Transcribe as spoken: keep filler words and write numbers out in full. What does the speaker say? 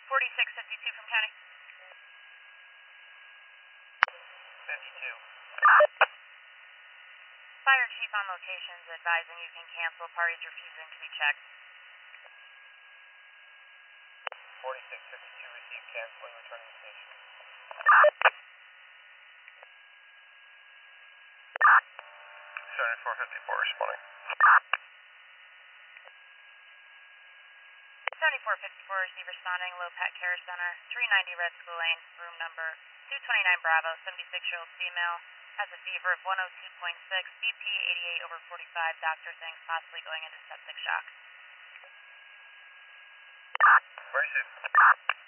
forty-six fifty-two from county. fifty-two. Fire chief on locations advising you can cancel, parties refusing to be checked. forty-six fifty-two received, canceling, returning to station. seventy-four fifty-four responding. seventy-four fifty-four receive responding, Low Pet Care Center, three ninety Red School Lane, room number two twenty-nine Bravo, seventy-six-year-old female, has a fever of one oh two point six, B P eighty-eight over forty-five, doctor thinks possibly going into septic shock. Mercy.